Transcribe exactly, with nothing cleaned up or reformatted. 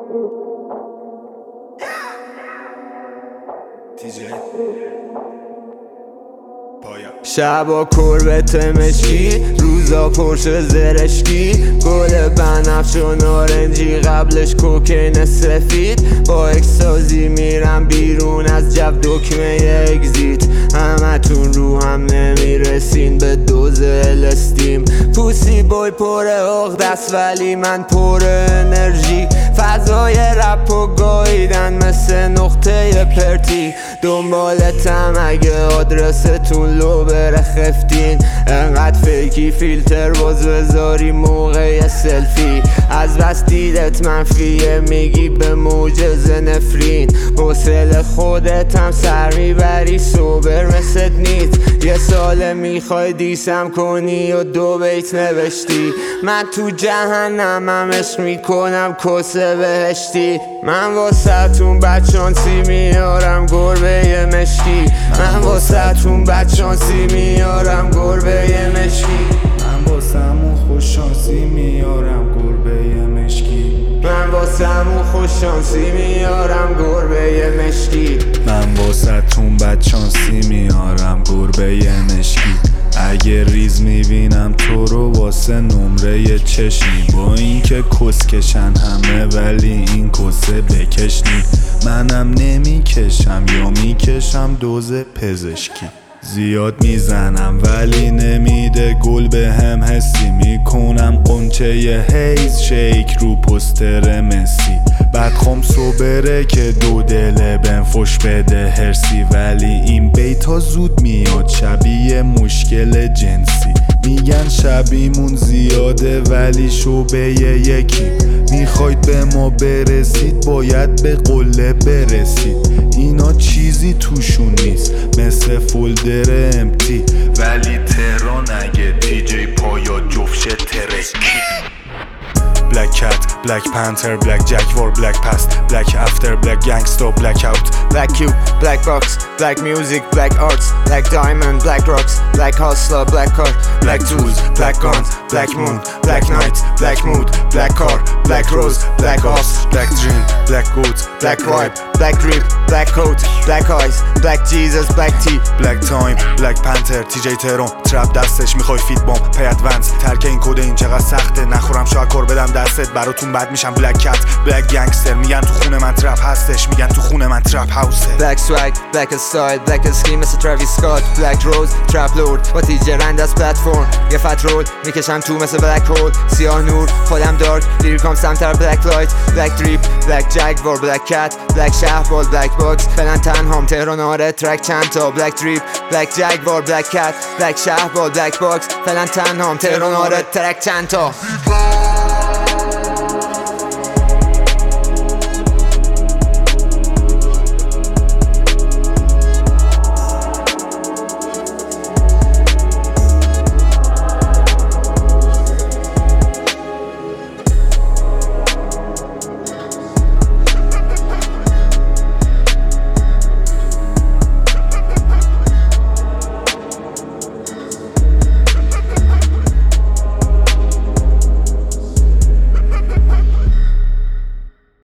شبا کربت مشکی، روزا پرش زرشکی، گل بنفش و نارنجی، قبلش کوکین سفید. با اکسازی میرم بیرون از جو، دکمه اگزیت. همه تون رو هم نمیرسین به دوز الستیم. پوسی بای پر عقد است ولی من پر انرژی. فضای رپ و گاییدن مثل نقطه پرتی. دنبالتم اگه آدرستون لو بره خفتین. انقدر فیکی فیلتر باز بذاری موقع سلفی. از بس دیدت منفیه میگی به موجز نفرین. حوصله خودت هم سر میبری سوبر مثل نیست. یه ساله میخوای دیسم کنی و دو بیت نوشتی. من تو جهنمم عشق میکنم کسه بهشتی. من واسه تون بچانسی میارم گربه مشکی. من واسه تون بچانسی میارم گربه مشکی. من واسمون خوششانسی میارم گربه مشکی. من واسمون خوششانسی میارم گربه مشکی. من واسه تون بچانسی میارم گربه مشکی. اگه ریز میبینم تو رو واسه نمره چشمی. با اینکه کسکشن همه ولی این کسه بکشنی. منم نمیکشم یا میکشم دوز پزشکی. زیاد میزنم ولی نمیده گل به هم حسی. میکنم قنچه هیز شیک رو پستر مسی. بعد خمسو بره که دو دله بهم فش بده هرسی. ولی این بیتا زود میاد شبیه مشکل جنسی. میگن شبیمون زیاده ولی شعبه یکی. میخواید به ما برسید باید به قله برسید. اینا چیزی توشون نیست مثل فولدر امتی. ولی تهران اگه دیجی پایا جفشه ترکی. Black Cat, Black Panther, Black Jaguar, Black Past, Black After, Black Gangsta, Black Out. Black Cube, Black Box, Black Music, Black Arts, Black Diamond, Black Rocks, Black Hustler, Black Car, Black Tools, Black Guns, Black Moon, Black Night, Black Mood, Black Car, Black Rose, Black Horse, Black Dream, Black Goats, Black Vibe, Black Grip, Black Coat, Black Eyes, Black Jesus, Black Tea, Black Time, Black Panther, تی جی ترون. ترپ دستش میخوای فیت بام پی ادوانس. ترک این کد این چقدر سخته نخورم شاکر بدم دستت براتون بد میشم. Black Cat, Black Gangster. میگن تو خونه من ترپ هستش. میگن تو خونه من ترپ هاوسه. Black Swag, Black Style, Black Scheme مثل تراویس اسکات. Black Rose, Trap Lord با تی جی رند از پلتفرم. یه فت رول میکشم تو مثل Black Hole. سیاه نور خودم دارک لیریکام سمتر Black Light, Black Drip, Black Jaguar, Black Cat, Black شهبال, Black Box. فعلا تنهام تهران آره ترک چند تا. Black Drip, Black Jaguar, Black Cat, Black شهبال, Black Box. فعلا تنهام تهران آره ترک چند تا.